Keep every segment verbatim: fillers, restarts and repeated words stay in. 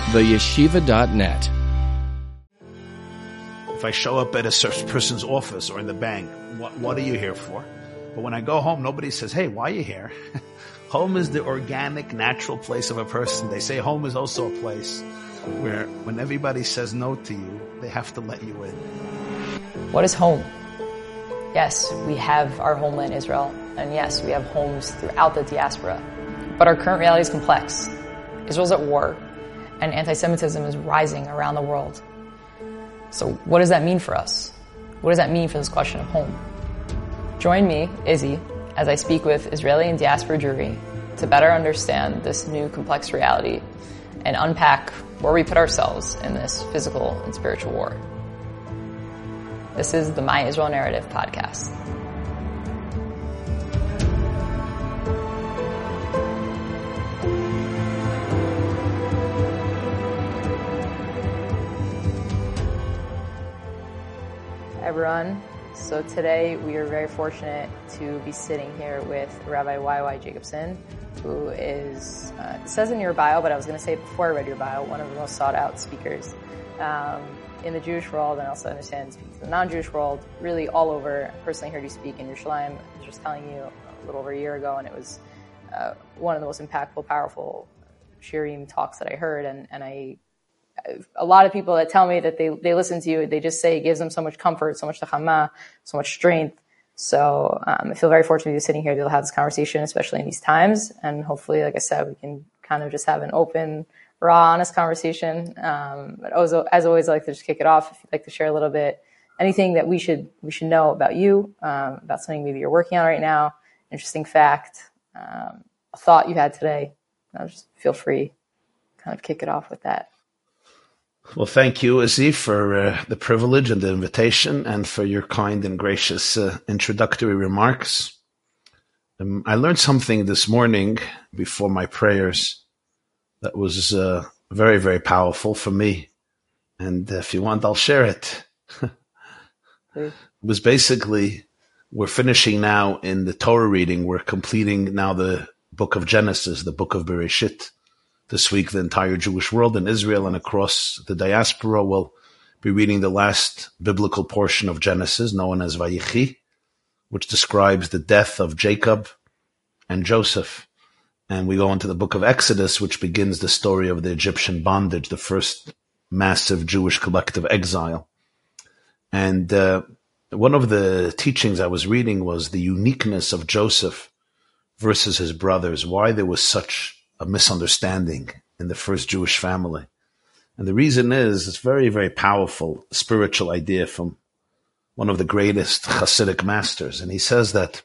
the yeshiva dot net. If I show up at a certain person's office or in the bank, what, what are you here for? But when I go home, nobody says, hey, why are you here? Home is the organic, natural place of a person. They say home is also a place where when everybody says no to you, they have to let you in. What is home? Yes, we have our homeland Israel, and yes, we have homes throughout the diaspora. But our current reality is complex. Israel's at war, and anti-Semitism is rising around the world. So what does that mean for us? What does that mean for this question of home? Join me, Izzy, as I speak with Israeli and diaspora Jewry to better understand this new complex reality and unpack where we put ourselves in this physical and spiritual war. This is the My Israel Narrative podcast. Everyone. So today we are very fortunate to be sitting here with Rabbi Y Y Jacobson, who is, uh, it says in your bio, but I was going to say it before I read your bio, one of the most sought out speakers um, in the Jewish world, and also understand speaks in the non-Jewish world, really all over. I personally heard you speak in Yerushalayim. I was just telling you a little over a year ago, and it was uh, one of the most impactful, powerful shiurim talks that I heard, and, and I a lot of people that tell me that they, they listen to you, they just say it gives them so much comfort, so much tachama, so much strength. So um, I feel very fortunate to be sitting here to have this conversation, especially in these times. And hopefully, like I said, we can kind of just have an open, raw, honest conversation. Um, but also, as always, I like to just kick it off. If you'd like to share a little bit, anything that we should we should know about you, um, about something maybe you're working on right now, interesting fact, um, a thought you had today, I'll just feel free, kind of kick it off with that. Well, thank you, Izzy, for uh, the privilege and the invitation and for your kind and gracious uh, introductory remarks. Um, I learned something this morning before my prayers that was uh, very, very powerful for me. And if you want, I'll share it. It was basically, we're finishing now in the Torah reading. We're completing now the book of Genesis, the book of Bereshit. This week, the entire Jewish world in Israel and across the diaspora will be reading the last biblical portion of Genesis, known as Vayichi, which describes the death of Jacob and Joseph. And we go into the book of Exodus, which begins the story of the Egyptian bondage, the first massive Jewish collective exile. And uh, one of the teachings I was reading was the uniqueness of Joseph versus his brothers, why there was such a misunderstanding in the first Jewish family. And the reason is, it's very, very powerful spiritual idea from one of the greatest Hasidic masters. And he says that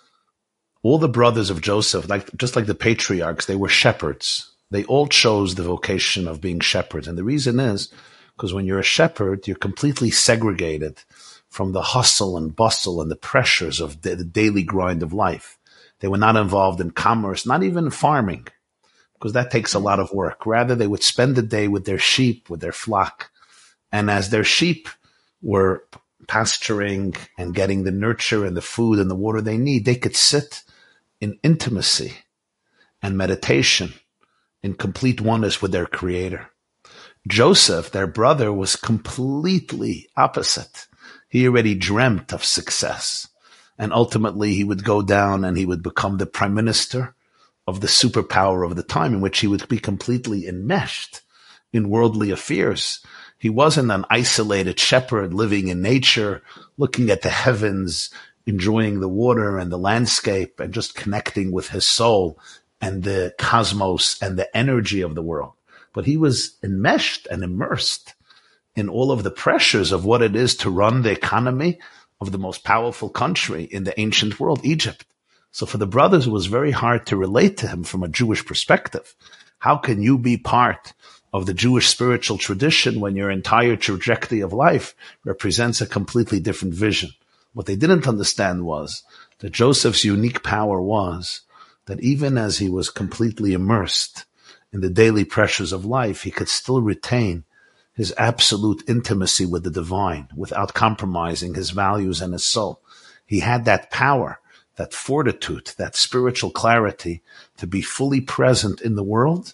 all the brothers of Joseph, like just like the patriarchs, they were shepherds. They all chose the vocation of being shepherds. And the reason is, because when you're a shepherd, you're completely segregated from the hustle and bustle and the pressures of the, the daily grind of life. They were not involved in commerce, not even farming, because that takes a lot of work. Rather, they would spend the day with their sheep, with their flock. And as their sheep were pasturing and getting the nurture and the food and the water they need, they could sit in intimacy and meditation in complete oneness with their Creator. Joseph, their brother, was completely opposite. He already dreamt of success. And ultimately, he would go down and he would become the prime minister of the superpower of the time, in which he would be completely enmeshed in worldly affairs. He wasn't an isolated shepherd living in nature, looking at the heavens, enjoying the water and the landscape, and just connecting with his soul and the cosmos and the energy of the world. But he was enmeshed and immersed in all of the pressures of what it is to run the economy of the most powerful country in the ancient world, Egypt. So for the brothers, it was very hard to relate to him from a Jewish perspective. How can you be part of the Jewish spiritual tradition when your entire trajectory of life represents a completely different vision? What they didn't understand was that Joseph's unique power was that even as he was completely immersed in the daily pressures of life, he could still retain his absolute intimacy with the divine without compromising his values and his soul. He had that power, that fortitude, that spiritual clarity to be fully present in the world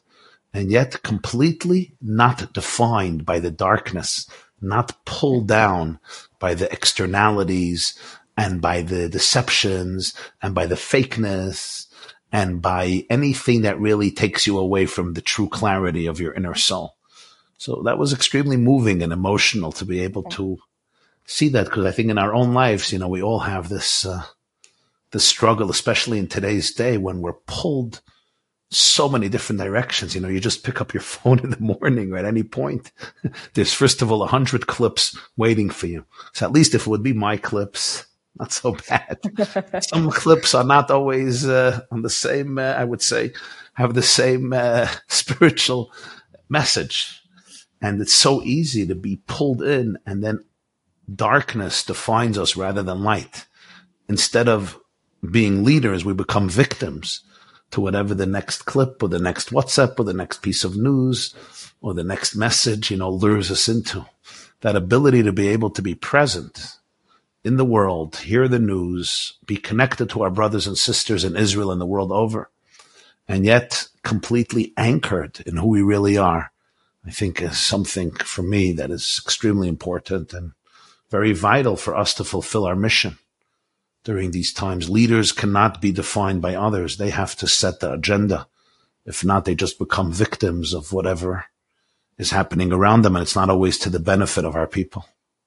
and yet completely not defined by the darkness, not pulled down by the externalities and by the deceptions and by the fakeness and by anything that really takes you away from the true clarity of your inner soul. So that was extremely moving and emotional to be able to see that, because I think in our own lives, you know, we all have this, uh, this struggle, especially in today's day when we're pulled so many different directions. You know, you just pick up your phone in the morning or at any point. There's first of all a hundred clips waiting for you. So at least if it would be my clips, not so bad. Some clips are not always uh, on the same, uh, I would say, have the same uh, spiritual message. And it's so easy to be pulled in, and then darkness defines us rather than light. Instead of being leaders, we become victims to whatever the next clip or the next WhatsApp or the next piece of news or the next message, you know, lures us into. That ability to be able to be present in the world, hear the news, be connected to our brothers and sisters in Israel and the world over, and yet completely anchored in who we really are, I think is something for me that is extremely important and very vital for us to fulfill our mission. During these times, leaders cannot be defined by others. They have to set the agenda. If not, they just become victims of whatever is happening around them, and it's not always to the benefit of our people.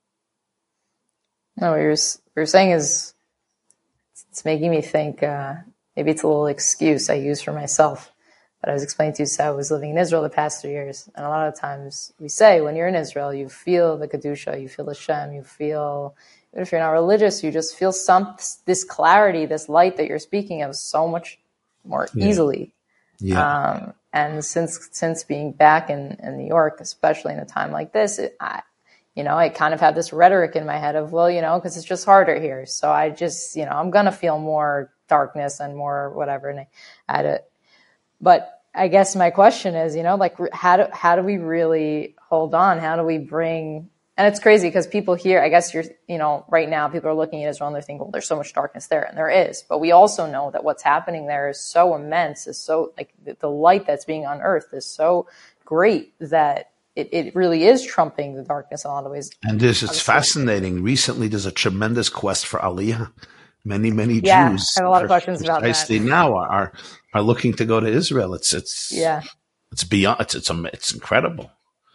No, what you're, what you're saying is, it's making me think, uh, maybe it's a little excuse I use for myself. But I was explaining to you, so I was living in Israel the past three years, and a lot of times we say when you're in Israel, you feel the Kedusha, you feel the Shem, you feel... Even if you're not religious, you just feel some this clarity, this light that you're speaking of so much more yeah. easily. Yeah. Um, and since since being back in, in New York, especially in a time like this, it, I, you know, I kind of had this rhetoric in my head of, well, you know, because it's just harder here. So I just, you know, I'm going to feel more darkness and more whatever. And I had it. But I guess my question is, you know, like, how do, how do we really hold on? How do we bring... And it's crazy because people here, I guess you're, you know, right now people are looking at Israel and they're thinking, well, there's so much darkness there. And there is. But we also know that what's happening there is so immense, is so, like, the light that's being unearthed is so great that it, it really is trumping the darkness in a lot of ways. And this is fascinating. Recently, there's a tremendous quest for Aliyah. Many, many yeah, Jews. I have a lot of questions about that. Now are, are looking to go to Israel. It's, it's, yeah, it's beyond, it's, it's, it's incredible.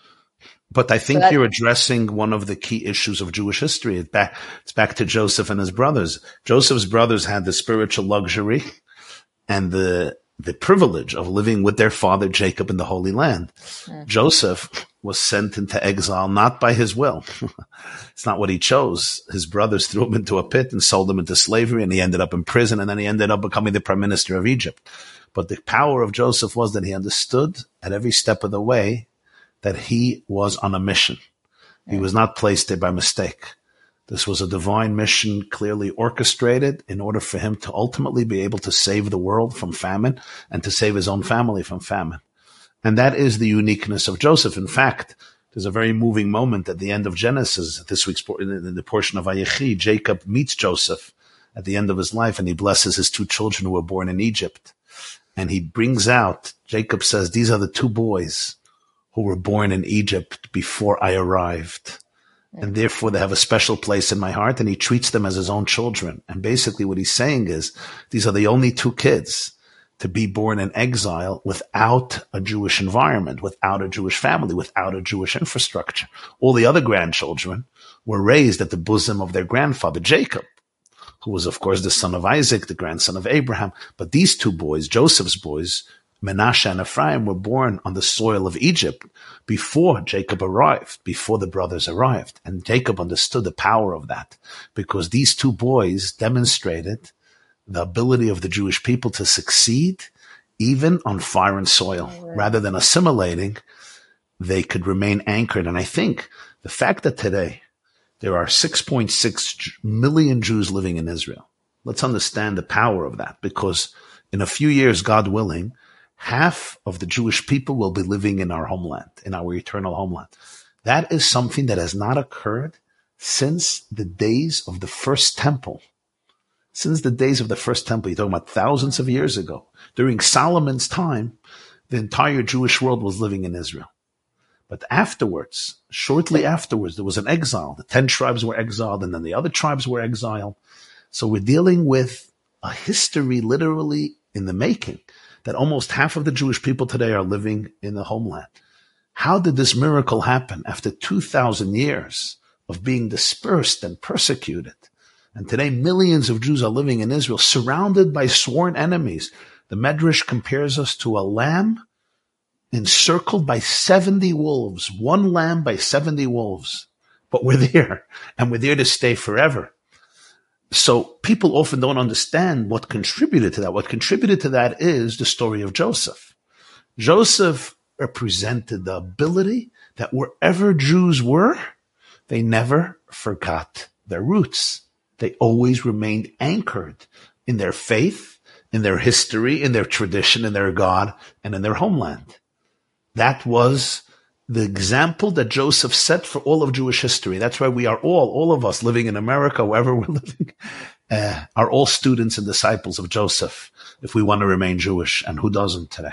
But I think so that, you're addressing one of the key issues of Jewish history. It's back, it's back to Joseph and his brothers. Joseph's brothers had the spiritual luxury and the the privilege of living with their father Jacob in the Holy Land. Mm-hmm. Joseph was sent into exile not by his will. It's not what he chose. His brothers threw him into a pit and sold him into slavery, and he ended up in prison, and then he ended up becoming the prime minister of Egypt. But the power of Joseph was that he understood at every step of the way that he was on a mission. He was not placed there by mistake. This was a divine mission clearly orchestrated in order for him to ultimately be able to save the world from famine and to save his own family from famine. And that is the uniqueness of Joseph. In fact, there's a very moving moment at the end of Genesis, this week's in the portion of Vayechi. Jacob meets Joseph at the end of his life, and he blesses his two children who were born in Egypt. And he brings out, Jacob says, these are the two boys who were born in Egypt before I arrived. And therefore they have a special place in my heart, and he treats them as his own children. And basically what he's saying is, these are the only two kids to be born in exile without a Jewish environment, without a Jewish family, without a Jewish infrastructure. All the other grandchildren were raised at the bosom of their grandfather, Jacob, who was, of course, the son of Isaac, the grandson of Abraham. But these two boys, Joseph's boys, Menashe and Ephraim, were born on the soil of Egypt before Jacob arrived, before the brothers arrived. And Jacob understood the power of that, because these two boys demonstrated the ability of the Jewish people to succeed even on foreign soil. Rather than assimilating, they could remain anchored. And I think the fact that today there are six point six million Jews living in Israel, let's understand the power of that, because in a few years, God willing, half of the Jewish people will be living in our homeland, in our eternal homeland. That is something that has not occurred since the days of the first temple. Since the days of the first temple, you're talking about thousands of years ago. During Solomon's time, the entire Jewish world was living in Israel. But afterwards, shortly afterwards, there was an exile. The ten tribes were exiled, and then the other tribes were exiled. So we're dealing with a history literally in the making, that almost half of the Jewish people today are living in the homeland. How did this miracle happen after two thousand years of being dispersed and persecuted? And today millions of Jews are living in Israel, surrounded by sworn enemies. The Medrash compares us to a lamb encircled by seventy wolves, one lamb by seventy wolves. But we're there, and we're there to stay forever. So people often don't understand what contributed to that. What contributed to that is the story of Joseph. Joseph represented the ability that wherever Jews were, they never forgot their roots. They always remained anchored in their faith, in their history, in their tradition, in their God, and in their homeland. That was the example that Joseph set for all of Jewish history. That's why we are all, all of us living in America, wherever we're living, uh, are all students and disciples of Joseph, if we want to remain Jewish. And who doesn't today?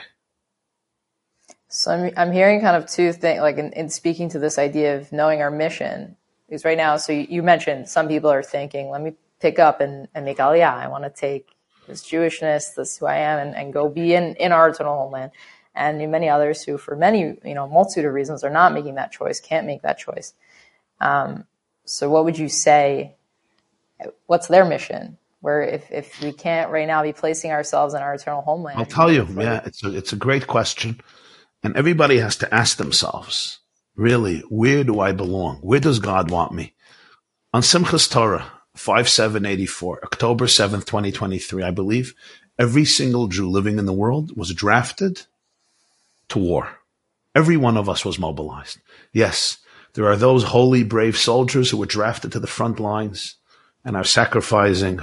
So I'm, I'm hearing kind of two things, like in, in speaking to this idea of knowing our mission. Because right now, so you, you mentioned some people are thinking, let me pick up and, and make Aliyah. I want to take this Jewishness, this who I am, and, and go be in, in our eternal homeland. And many others who, for many, you know, multitude of reasons, are not making that choice, can't make that choice. Um, so what would you say, what's their mission? Where if, if we can't right now be placing ourselves in our eternal homeland? I'll tell you, yeah, it's a, it's a great question. And everybody has to ask themselves, really, where do I belong? Where does God want me? On Simchas Torah, five seven eighty-four, October seventh, twenty twenty-three, I believe, every single Jew living in the world was drafted to war. Every one of us was mobilized. Yes, there are those holy, brave soldiers who were drafted to the front lines and are sacrificing.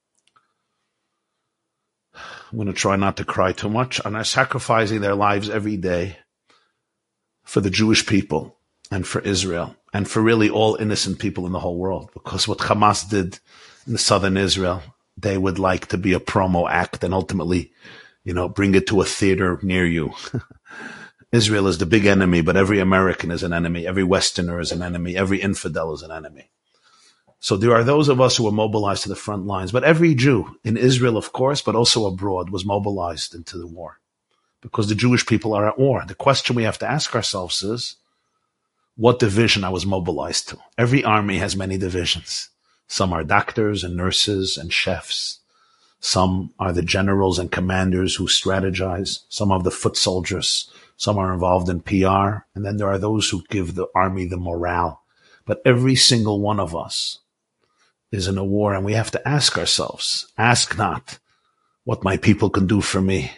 I'm going to try not to cry too much, and are sacrificing their lives every day for the Jewish people and for Israel and for really all innocent people in the whole world. Because what Hamas did in the southern Israel, they would like to be a promo act and ultimately, you know, bring it to a theater near you. Israel is the big enemy, but every American is an enemy. Every Westerner is an enemy. Every infidel is an enemy. So there are those of us who are mobilized to the front lines, but every Jew in Israel, of course, but also abroad, was mobilized into the war because the Jewish people are at war. The question we have to ask ourselves is, what division I was mobilized to? Every army has many divisions. Some are doctors and nurses and chefs. Some are the generals and commanders who strategize. Some are the foot soldiers. Some are involved in P R. And then there are those who give the army the morale. But every single one of us is in a war, and we have to ask ourselves, ask not what my people can do for me.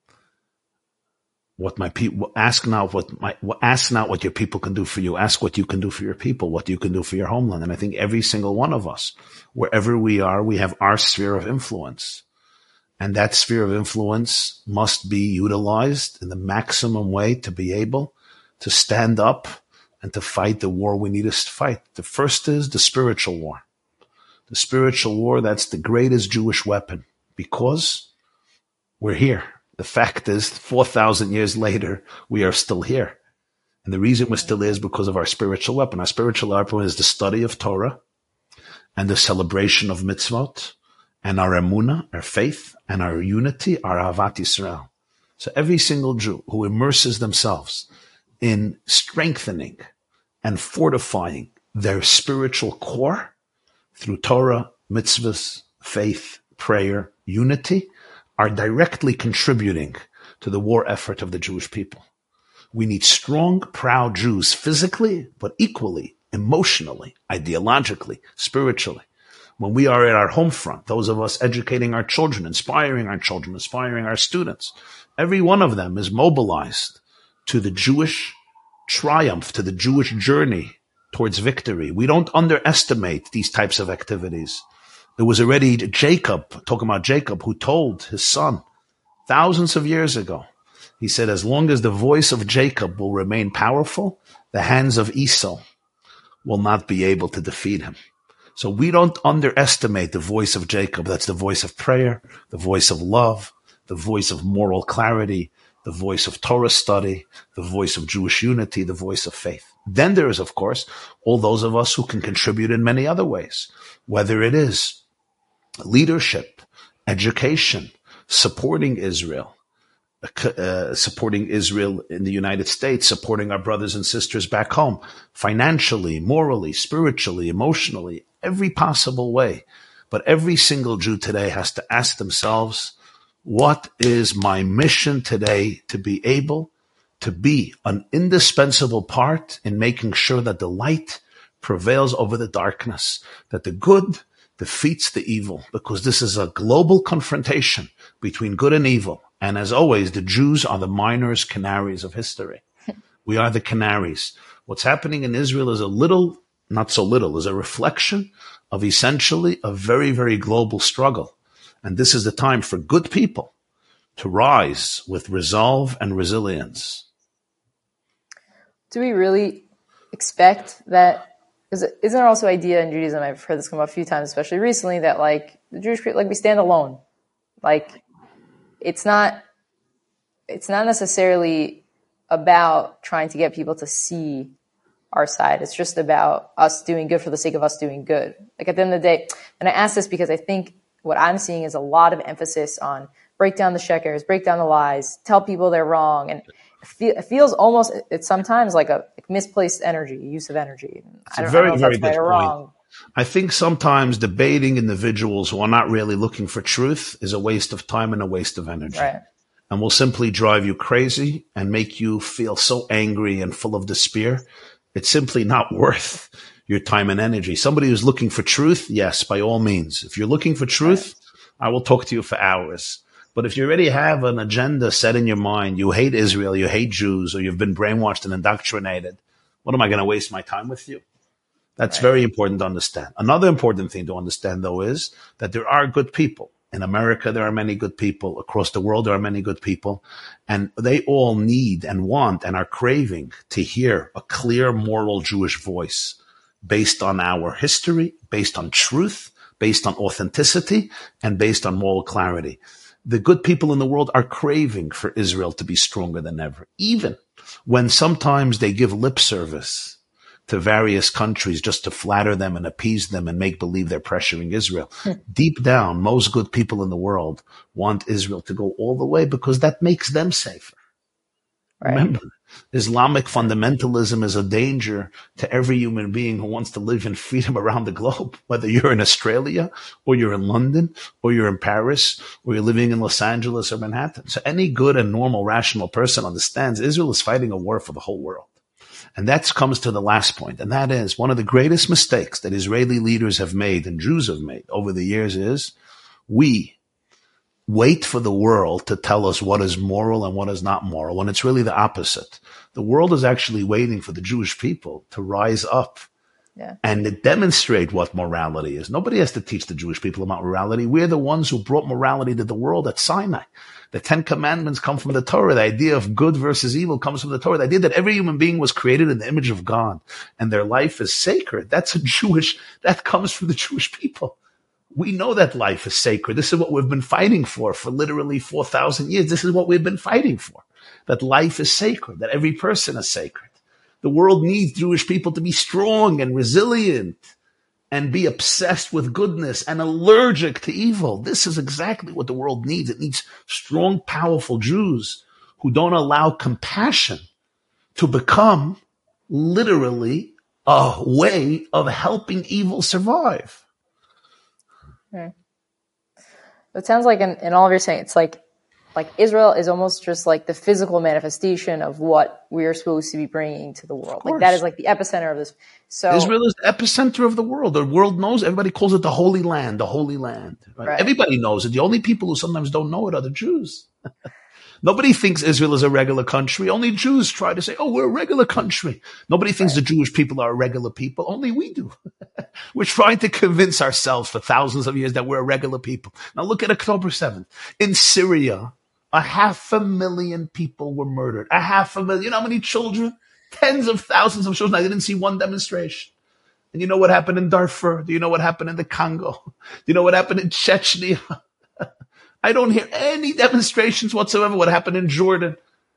What my people, ask not what my, ask not what your people can do for you. Ask what you can do for your people, what you can do for your homeland. And I think every single one of us, wherever we are, we have our sphere of influence. And that sphere of influence must be utilized in the maximum way to be able to stand up and to fight the war we need us to fight. The first is the spiritual war. The spiritual war, that's the greatest Jewish weapon because we're here. The fact is, four thousand years later, we are still here. And the reason we're still here is because of our spiritual weapon. Our spiritual weapon is the study of Torah and the celebration of mitzvot and our emunah, our faith, and our unity, our Ahavat Yisrael. So every single Jew who immerses themselves in strengthening and fortifying their spiritual core through Torah, mitzvahs, faith, prayer, unity, are directly contributing to the war effort of the Jewish people. We need strong, proud Jews physically, but equally, emotionally, ideologically, spiritually. When we are at our home front, those of us educating our children, inspiring our children, inspiring our students, every one of them is mobilized to the Jewish triumph, to the Jewish journey towards victory. We don't underestimate these types of activities. There was already Jacob, talking about Jacob, who told his son thousands of years ago, he said, as long as the voice of Jacob will remain powerful, the hands of Esau will not be able to defeat him. So we don't underestimate the voice of Jacob. That's the voice of prayer, the voice of love, the voice of moral clarity, the the voice of Torah study, the voice of Jewish unity, the voice of faith. Then there is, of course, all those of us who can contribute in many other ways, whether it is leadership, education, supporting Israel, uh, supporting Israel in the United States, supporting our brothers and sisters back home, financially, morally, spiritually, emotionally, every possible way. But every single Jew today has to ask themselves, what is my mission today to be able to be an indispensable part in making sure that the light prevails over the darkness, that the good defeats the evil, because this is a global confrontation between good and evil. And as always, the Jews are the miners, canaries of history. We are the canaries. What's happening in Israel is a little, not so little, is a reflection of essentially a very, very global struggle. And this is the time for good people to rise with resolve and resilience. Do we really expect that? Because isn't there also idea in Judaism, I've heard this come up a few times, especially recently, that like the Jewish people, like we stand alone. Like it's not, it's not necessarily about trying to get people to see our side. It's just about us doing good for the sake of us doing good. Like at the end of the day, and I ask this because I think what I'm seeing is a lot of emphasis on break down the shekers, break down the lies, tell people they're wrong. And it feels almost, it's sometimes like a misplaced energy, use of energy. It's I don't, a very, I don't know very if that's good right or point. wrong. I think sometimes debating individuals who are not really looking for truth is a waste of time and a waste of energy. Right. And will simply drive you crazy and make you feel so angry and full of despair. It's simply not worth your time and energy. Somebody who's looking for truth, yes, by all means. If you're looking for truth, right, I will talk to you for hours. But if you already have an agenda set in your mind, you hate Israel, you hate Jews, or you've been brainwashed and indoctrinated, what am I going to waste my time with you? That's right. Very important to understand. Another important thing to understand, though, is that there are good people. In America, there are many good people. Across the world, there are many good people. And they all need and want and are craving to hear a clear moral Jewish voice based on our history, based on truth, based on authenticity, and based on moral clarity. The good people in the world are craving for Israel to be stronger than ever, even when sometimes they give lip service to various countries just to flatter them and appease them and make believe they're pressuring Israel. Hmm. Deep down, most good people in the world want Israel to go all the way because that makes them safer. Right. Remember, Islamic fundamentalism is a danger to every human being who wants to live in freedom around the globe, whether you're in Australia or you're in London or you're in Paris or you're living in Los Angeles or Manhattan. So any good and normal, rational person understands Israel is fighting a war for the whole world. And that comes to the last point, and that is one of the greatest mistakes that Israeli leaders have made and Jews have made over the years is we wait for the world to tell us what is moral and what is not moral, when it's really the opposite. The world is actually waiting for the Jewish people to rise up yeah. and to demonstrate what morality is. Nobody has to teach the Jewish people about morality. We're the ones who brought morality to the world at Sinai. The Ten Commandments come from the Torah. The idea of good versus evil comes from the Torah. The idea that every human being was created in the image of God and their life is sacred. That's a Jewish, that comes from the Jewish people. We know that life is sacred. This is what we've been fighting for for literally four thousand years. This is what we've been fighting for, that life is sacred, that every person is sacred. The world needs Jewish people to be strong and resilient and be obsessed with goodness and allergic to evil. This is exactly what the world needs. It needs strong, powerful Jews who don't allow compassion to become literally a way of helping evil survive. Hmm. It sounds like in, in all of your saying, it's like like Israel is almost just like the physical manifestation of what we're supposed to be bringing to the world. Like that is like the epicenter of this. So Israel is the epicenter of the world. The world knows. Everybody calls it the Holy Land, the Holy Land. Right? Right. Everybody knows it. The only people who sometimes don't know it are the Jews. Nobody thinks Israel is a regular country. Only Jews try to say, oh, we're a regular country. Nobody thinks right. the Jewish people are regular people. Only we do. We're trying to convince ourselves for thousands of years that we're a regular people. Now look at October seventh. In Syria, a half a million people were murdered. A half a million. You know how many children? Tens of thousands of children. I didn't see one demonstration. And you know what happened in Darfur? Do you know what happened in the Congo? Do you know what happened in Chechnya? I don't hear any demonstrations whatsoever. What happened in Jordan?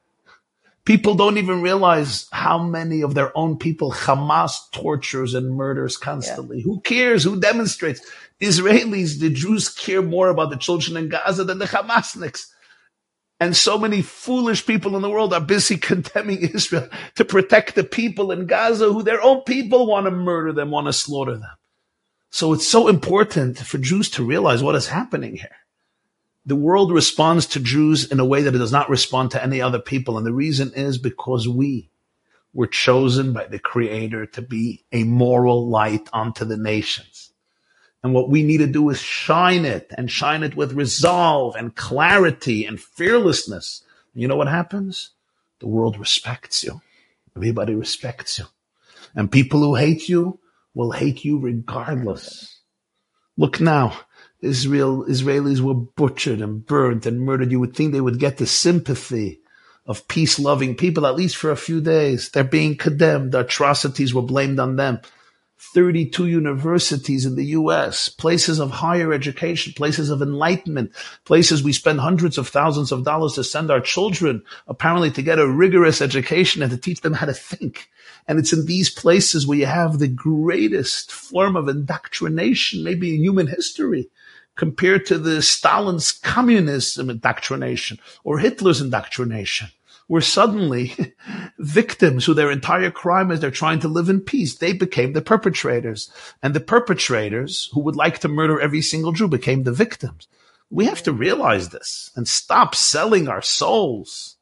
People don't even realize how many of their own people Hamas tortures and murders constantly. Yeah. Who cares? Who demonstrates? Israelis, the Jews care more about the children in Gaza than the Hamasniks. And so many foolish people in the world are busy condemning Israel to protect the people in Gaza who their own people want to murder them, want to slaughter them. So it's so important for Jews to realize what is happening here. The world responds to Jews in a way that it does not respond to any other people. And the reason is because we were chosen by the Creator to be a moral light unto the nations. And what we need to do is shine it, and shine it with resolve and clarity and fearlessness. And you know what happens? The world respects you. Everybody respects you. And people who hate you will hate you regardless. Look now. Israel, Israelis were butchered and burned and murdered. You would think they would get the sympathy of peace-loving people, at least for a few days. They're being condemned. The atrocities were blamed on them. thirty-two universities in the U S, places of higher education, places of enlightenment, places we spend hundreds of thousands of dollars to send our children, apparently to get a rigorous education and to teach them how to think. And it's in these places where you have the greatest form of indoctrination, maybe in human history, compared to the Stalin's communism indoctrination or Hitler's indoctrination, where suddenly victims who their entire crime is they're trying to live in peace, they became the perpetrators. And the perpetrators who would like to murder every single Jew became the victims. We have to realize this and stop selling our souls.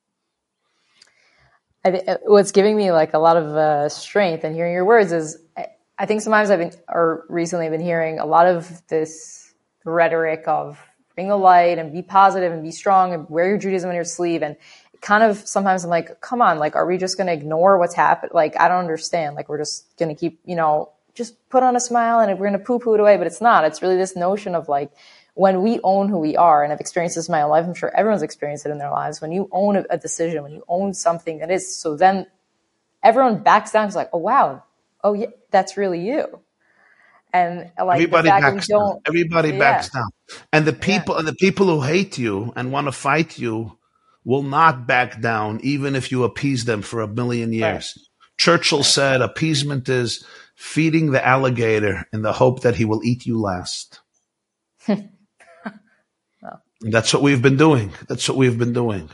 I th- what's giving me like a lot of uh, strength and hearing your words is I, I think sometimes I've been, or recently I've been hearing a lot of this rhetoric of bring the light and be positive and be strong and wear your Judaism on your sleeve. And kind of sometimes I'm like, come on, like, are we just going to ignore what's happened? Like, I don't understand. Like, we're just going to keep, you know, just put on a smile and we're going to poo-poo it away. But it's not. It's really this notion of like, when we own who we are, and I've experienced this in my own life, I'm sure everyone's experienced it in their lives, when you own a, a decision, when you own something that is, so then everyone backs down. It's like, oh, wow. Oh, yeah, that's really you. And like, everybody backs down. down. Everybody yeah. backs down. And the people, yeah. and the people who hate you and want to fight you will not back down, even if you appease them for a million years. Right. Churchill right. said appeasement is feeding the alligator in the hope that he will eat you last. oh. That's what we've been doing. That's what we've been doing.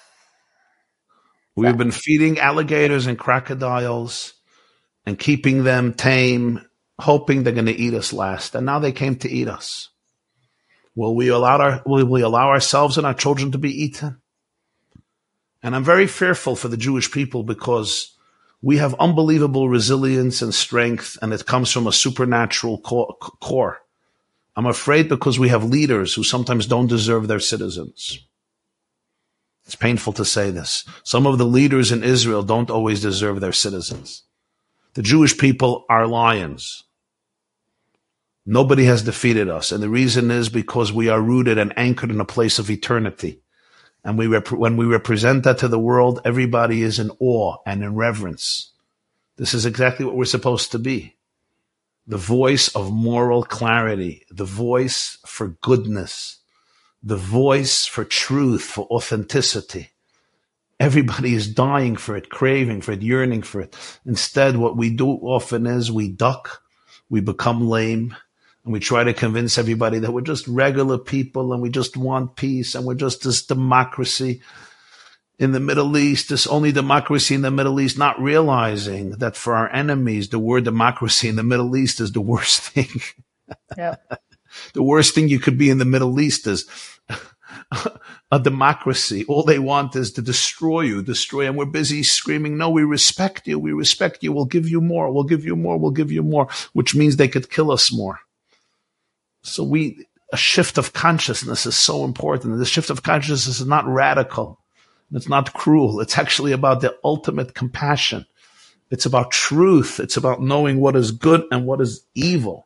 We've been feeding alligators and crocodiles and keeping them tame, hoping they're going to eat us last. And now they came to eat us. Will we allow our, will we allow ourselves and our children to be eaten? And I'm very fearful for the Jewish people because we have unbelievable resilience and strength, and it comes from a supernatural core. I'm afraid because we have leaders who sometimes don't deserve their citizens. It's painful to say this. Some of the leaders in Israel don't always deserve their citizens. The Jewish people are lions. Nobody has defeated us. And the reason is because we are rooted and anchored in a place of eternity. And we rep- when we represent that to the world, everybody is in awe and in reverence. This is exactly what we're supposed to be. The voice of moral clarity, the voice for goodness, the voice for truth, for authenticity. Everybody is dying for it, craving for it, yearning for it. Instead, what we do often is we duck, we become lame, and we try to convince everybody that we're just regular people and we just want peace and we're just this democracy in the Middle East, this only democracy in the Middle East, not realizing that for our enemies, the word democracy in the Middle East is the worst thing. Yeah. The worst thing you could be in the Middle East is a democracy. All they want is to destroy you, destroy. And we're busy screaming, no, we respect you. We respect you. We'll give you more. We'll give you more. We'll give you more, which means they could kill us more. So we, a shift of consciousness is so important. And the shift of consciousness is not radical. It's not cruel. It's actually about the ultimate compassion. It's about truth. It's about knowing what is good and what is evil.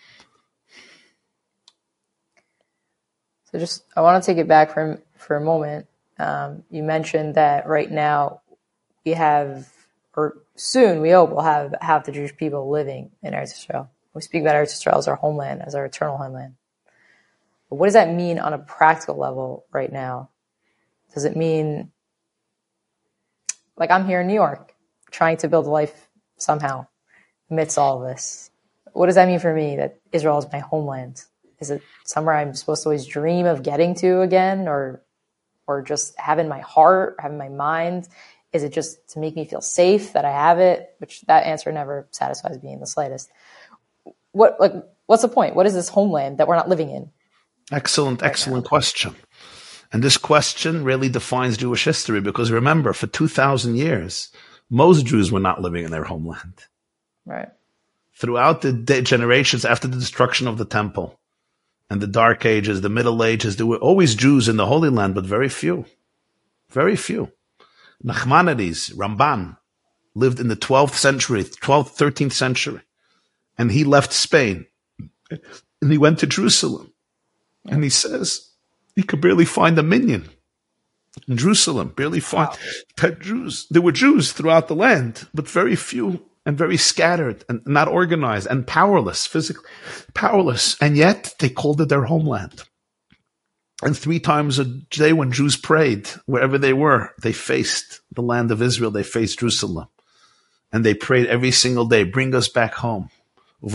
So just, I want to take it back for, for a moment. Um, you mentioned that right now we have, or soon we hope we'll have half the Jewish people living in Eretz Yisrael. We speak about Eretz Yisrael as our homeland, as our eternal homeland. But what does that mean on a practical level right now? Does it mean like I'm here in New York trying to build a life somehow amidst all of this. What does that mean for me that Israel is my homeland? Is it somewhere I'm supposed to always dream of getting to again, or or just have in my heart, have in my mind? Is it just to make me feel safe that I have it? Which that answer never satisfies me in the slightest. What like what's the point? What is this homeland that we're not living in? Excellent, right excellent now? question. And this question really defines Jewish history, because remember, for two thousand years, most Jews were not living in their homeland. Right. Throughout the de- generations after the destruction of the temple and the Dark Ages, the Middle Ages, there were always Jews in the Holy Land, but very few. Very few. Nachmanides, Ramban, lived in the twelfth century, twelfth, thirteenth century, and he left Spain and he went to Jerusalem. Yeah. And he says he could barely find a minyan in Jerusalem, barely find wow. Jews. There were Jews throughout the land, but very few and very scattered and not organized and powerless, physically powerless. And yet they called it their homeland. And three times a day when Jews prayed, wherever they were, they faced the land of Israel. They faced Jerusalem. And they prayed every single day, bring us back home. In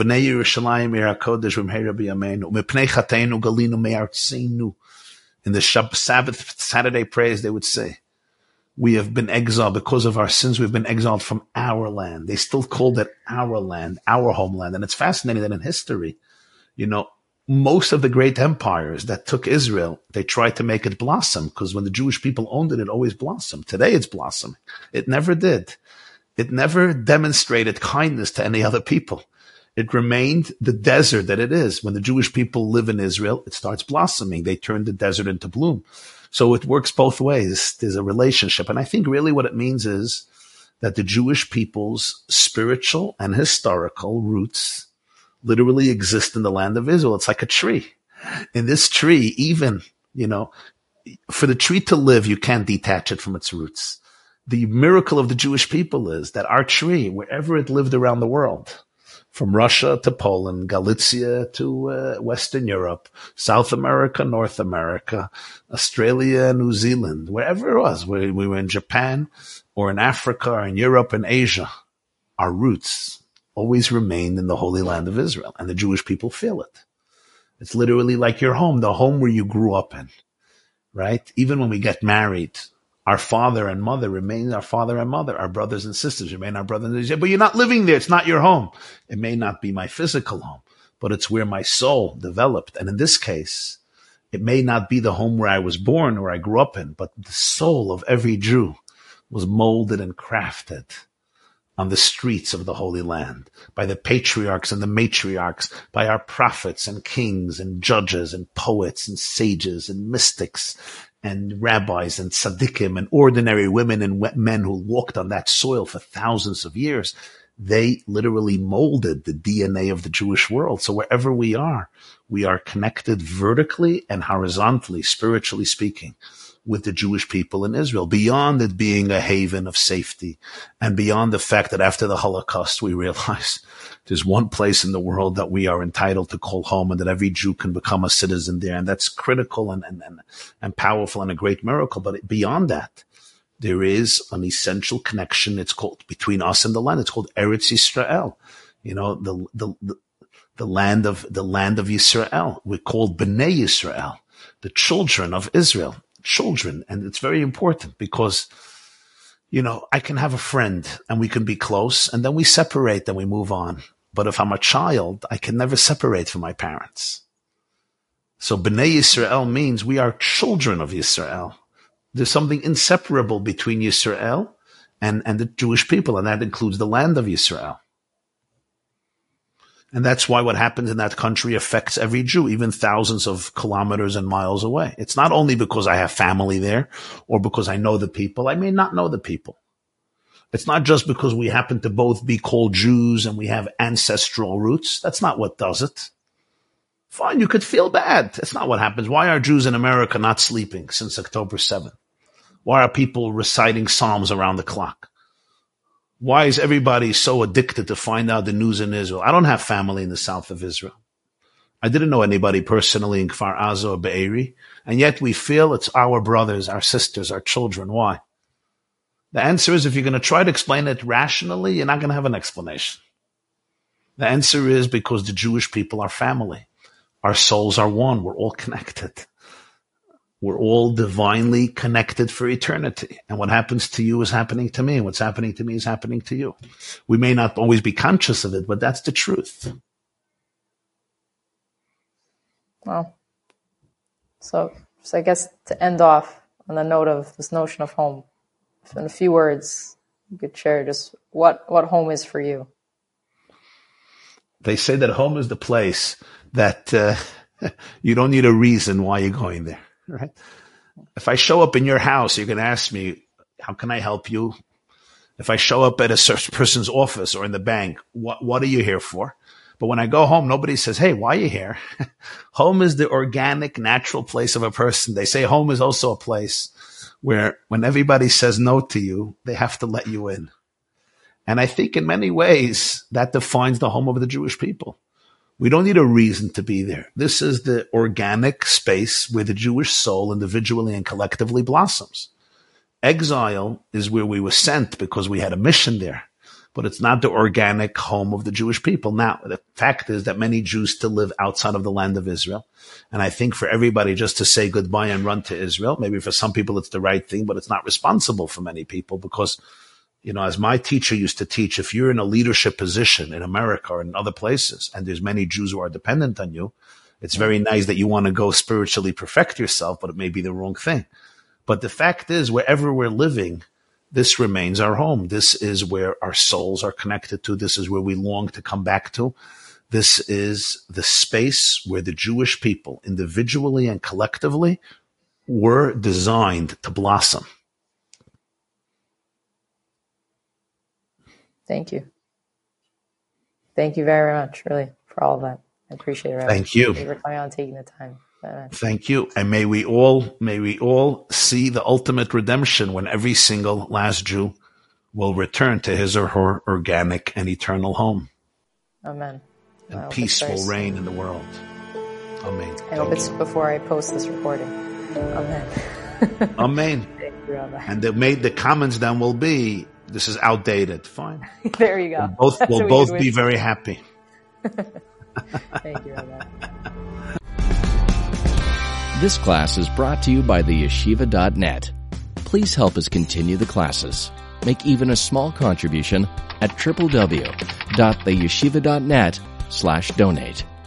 the Sabbath, Saturday prayers, they would say, we have been exiled because of our sins. We've been exiled from our land. They still called it our land, our homeland. And it's fascinating that in history, you know, most of the great empires that took Israel, they tried to make it blossom, because when the Jewish people owned it, it always blossomed. Today it's blossoming. It never did. It never demonstrated kindness to any other people. It remained the desert that it is. When the Jewish people live in Israel, it starts blossoming. They turn the desert into bloom. So it works both ways. There's a relationship. And I think really what it means is that the Jewish people's spiritual and historical roots literally exist in the land of Israel. It's like a tree. In this tree, even, you know, for the tree to live, you can't detach it from its roots. The miracle of the Jewish people is that our tree, wherever it lived around the world, from Russia to Poland, Galicia to uh, Western Europe, South America, North America, Australia, New Zealand, wherever it was, we, we were in Japan or in Africa or in Europe and Asia, our roots always remained in the Holy Land of Israel, and the Jewish people feel it. It's literally like your home, the home where you grew up in, right? Even when we get married, our father and mother remain our father and mother. Our brothers and sisters remain our brothers and sisters. But you're not living there. It's not your home. It may not be my physical home, but it's where my soul developed. And in this case, it may not be the home where I was born or I grew up in, but the soul of every Jew was molded and crafted on the streets of the Holy Land by the patriarchs and the matriarchs, by our prophets and kings and judges and poets and sages and mystics and rabbis and tzaddikim and ordinary women and men who walked on that soil for thousands of years. They literally molded the D N A of the Jewish world. So wherever we are, we are connected vertically and horizontally, spiritually speaking, with the Jewish people in Israel, beyond it being a haven of safety, and beyond the fact that after the Holocaust, we realize there's one place in the world that we are entitled to call home, and that every Jew can become a citizen there. And that's critical and, and, and, and powerful and a great miracle. But beyond that, there is an essential connection. It's called between us and the land. It's called Eretz Yisrael. You know, the, the, the, the land of, the land of Yisrael. We're called Bnei Yisrael, the children of Israel. Children. And it's very important because, you know, I can have a friend and we can be close and then we separate and we move on. But if I'm a child, I can never separate from my parents. So Bnei Yisrael means we are children of Yisrael. There's something inseparable between Yisrael and, and the Jewish people, and that includes the land of Yisrael. And that's why what happens in that country affects every Jew, even thousands of kilometers and miles away. It's not only because I have family there or because I know the people. I may not know the people. It's not just because we happen to both be called Jews and we have ancestral roots. That's not what does it. Fine, you could feel bad. That's not what happens. Why are Jews in America not sleeping since October seventh? Why are people reciting Psalms around the clock? Why is everybody so addicted to find out the news in Israel? I don't have family in the south of Israel. I didn't know anybody personally in Kfar Aza or Be'eri, and yet we feel it's our brothers, our sisters, our children. Why? The answer is, if you're going to try to explain it rationally, you're not going to have an explanation. The answer is because the Jewish people are family. Our souls are one. We're all connected. We're all divinely connected for eternity. And what happens to you is happening to me. And what's happening to me is happening to you. We may not always be conscious of it, but that's the truth. Well, so, so I guess to end off on the note of this notion of home, if in a few words, you could share just what, what home is for you. They say that home is the place that uh, you don't need a reason why you're going there, right? If I show up in your house, you're going to ask me, how can I help you? If I show up at a certain person's office or in the bank, what, what are you here for? But when I go home, nobody says, hey, why are you here? Home is the organic, natural place of a person. They say home is also a place where when everybody says no to you, they have to let you in. And I think in many ways that defines the home of the Jewish people. We don't need a reason to be there. This is the organic space where the Jewish soul individually and collectively blossoms. Exile is where we were sent because we had a mission there, but it's not the organic home of the Jewish people. Now, the fact is that many Jews still live outside of the land of Israel. And I think for everybody just to say goodbye and run to Israel, maybe for some people it's the right thing, but it's not responsible for many people because, you know, as my teacher used to teach, if you're in a leadership position in America or in other places, and there's many Jews who are dependent on you, it's very nice that you want to go spiritually perfect yourself, but it may be the wrong thing. But the fact is, wherever we're living, this remains our home. This is where our souls are connected to. This is where we long to come back to. This is the space where the Jewish people, individually and collectively, were designed to blossom. Thank you. Thank you very much, really, for all of that. I appreciate it. Rabbi. Thank you. Thank you for coming on and taking the time. Uh, Thank you. And may we all, may we all see the ultimate redemption when every single last Jew will return to his or her organic and eternal home. Amen. And peace will reign in the world. Amen. I hope it's before I post this recording. Amen. Amen. Thank you, Rabbi. And the, made, the comments then will be, this is outdated. Fine. There you go. We'll both, we'll both be very happy. Thank you, Rabbi. This class is brought to you by the yeshiva dot net. Please help us continue the classes. Make even a small contribution at w w w dot the yeshiva dot net slash donate.